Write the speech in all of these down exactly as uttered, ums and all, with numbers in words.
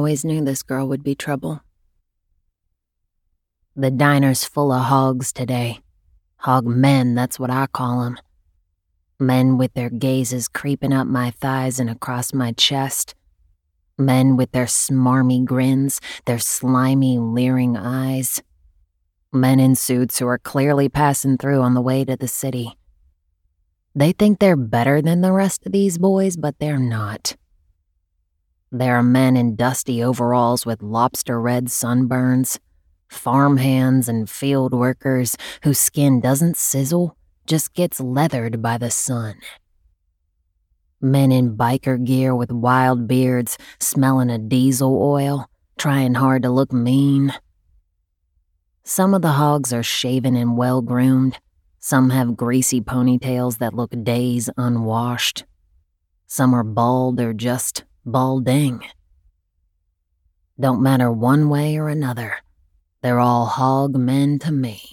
always knew this girl would be trouble. The diner's full of hogs today. Hog men, that's what I call 'em. Men with their gazes creeping up my thighs and across my chest. Men with their smarmy grins, their slimy, leering eyes. Men in suits who are clearly passing through on the way to the city. They think they're better than the rest of these boys, but they're not. There are men in dusty overalls with lobster-red sunburns, farmhands and field workers whose skin doesn't sizzle, just gets leathered by the sun. Men in biker gear with wild beards, smelling of diesel oil, trying hard to look mean. Some of the hogs are shaven and well-groomed. Some have greasy ponytails that look days unwashed. Some are bald or just balding. Don't matter one way or another. They're all hog men to me.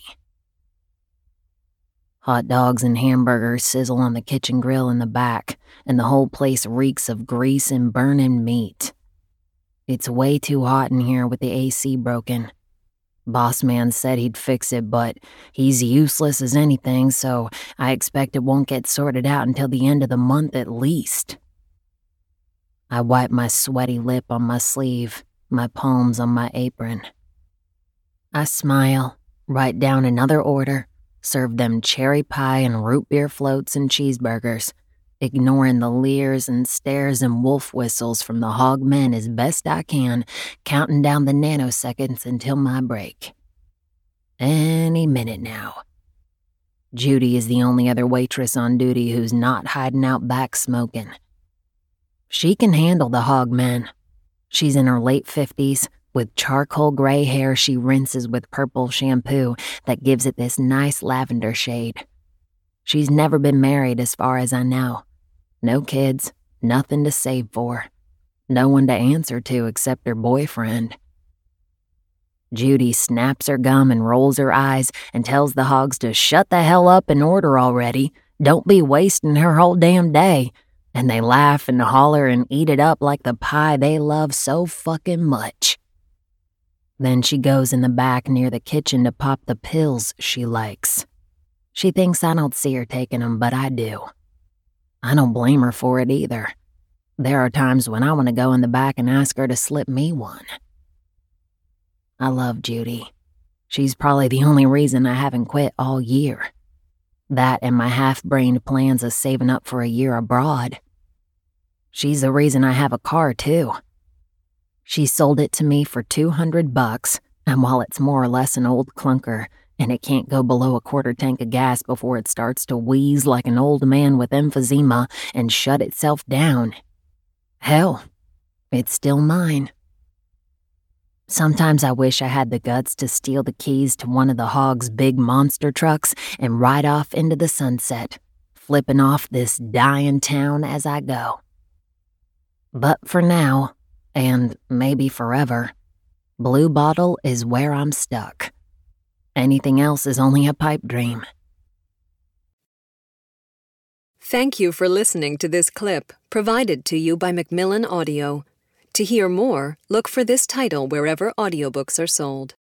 Hot dogs and hamburgers sizzle on the kitchen grill in the back, and the whole place reeks of grease and burning meat. It's way too hot in here with the A C broken. Boss man said he'd fix it, but he's useless as anything, so I expect it won't get sorted out until the end of the month at least. I wipe my sweaty lip on my sleeve, my palms on my apron. I smile, write down another order, serve them cherry pie and root beer floats and cheeseburgers, ignoring the leers and stares and wolf whistles from the hog men as best I can, counting down the nanoseconds until my break. Any minute now. Judy is the only other waitress on duty who's not hiding out back smoking. She can handle the hog men. She's in her late fifties, with charcoal gray hair she rinses with purple shampoo that gives it this nice lavender shade. She's never been married as far as I know. No kids, nothing to save for. No one to answer to except her boyfriend. Judy snaps her gum and rolls her eyes and tells the hogs to shut the hell up and order already. Don't be wasting her whole damn day. And they laugh and holler and eat it up like the pie they love so fucking much. Then she goes in the back near the kitchen to pop the pills she likes. She thinks I don't see her taking them, but I do. I don't blame her for it either. There are times when I want to go in the back and ask her to slip me one. I love Judy. She's probably the only reason I haven't quit all year. That and my half-brained plans of saving up for a year abroad. She's the reason I have a car, too. She sold it to me for two hundred bucks, and while it's more or less an old clunker, and it can't go below a quarter tank of gas before it starts to wheeze like an old man with emphysema and shut itself down, hell, it's still mine. Sometimes I wish I had the guts to steal the keys to one of the hog's big monster trucks and ride off into the sunset, flipping off this dying town as I go. But for now, and maybe forever, Blue Bottle is where I'm stuck. Anything else is only a pipe dream. Thank you for listening to this clip provided to you by Macmillan Audio. To hear more, look for this title wherever audiobooks are sold.